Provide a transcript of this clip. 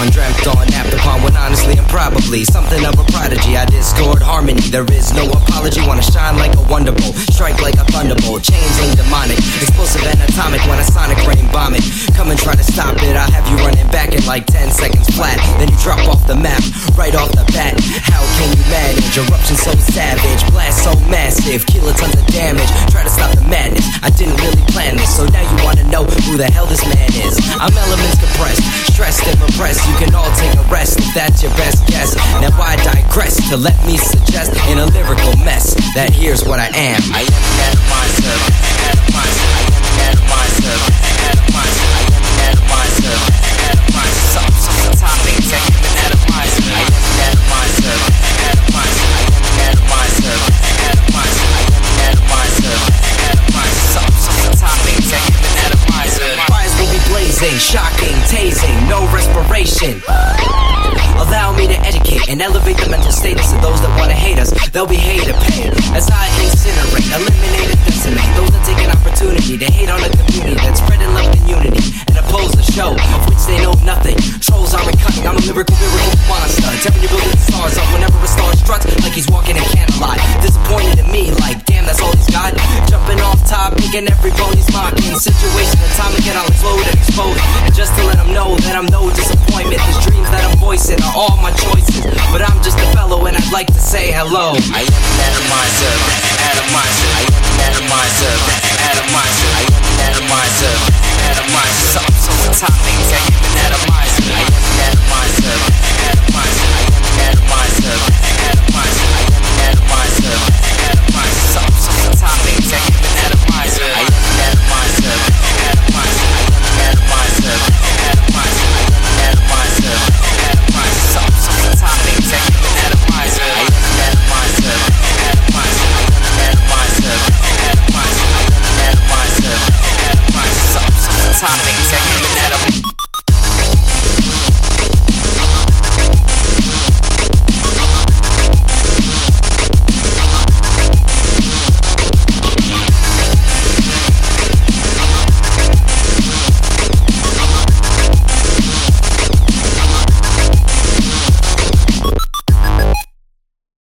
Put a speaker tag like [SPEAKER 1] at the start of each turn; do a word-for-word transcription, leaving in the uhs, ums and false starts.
[SPEAKER 1] on, dreamt on, napped upon, when honestly and probably something of a prodigy. I discord harmony, there is no apology. Wanna shine like a wonder bolt, strike like a thunderbolt, changeling demonic, explosive and atomic. When a sonic rain bomb it, come and try to stop it. I'll have you running back in like ten seconds flat. Then you drop off the map, right off the bat. How can you manage? Eruption so savage, blast so massive, kilotons of damage. Try to stop the madness, I didn't really plan this. So now you wanna know who the hell this man is. I'm elements compressed, stressed and repressed. You can all take a rest if that's your best guess. Now I digress to let me suggest in a lyrical mess that here's what I am. I am an atomizer, atomizer. I am an atomizer, atomizer. I am an atomizer, atomizer. Some some topic, take an atomizer. I am an atomizer, atomizer. I am an atomizer, atomizer. I am an atomizer, atomizer. Some some topic, take an atomizer. Fires will be blazing, shocking, tasing, no respiration. Allow me to educate and elevate the mental status of those that wanna hate us. They'll be hated pain as I incinerate, eliminate and decimate those that take an opportunity to hate on a community that's spreading love and unity and oppose the show of which they know nothing. Trolls aren't cutting, I'm a lyrical miracle monster, tearing your building stars up whenever a star struts like he's walking a candlelight. Disappointed in me, like damn, that's all he's got. Jumping off top, picking every bone he's mocking. Situation atomic and I'll explode and expose. And just to let him know that I'm no disappointment. His dreams that I'm voicing are all my choices, but I'm just a fellow and I'd like to say hello. I am an atomizer, atomizer. I am an atomizer, atomizer. I am an atomizer, atomizer. Something so atomic, take an atomizer.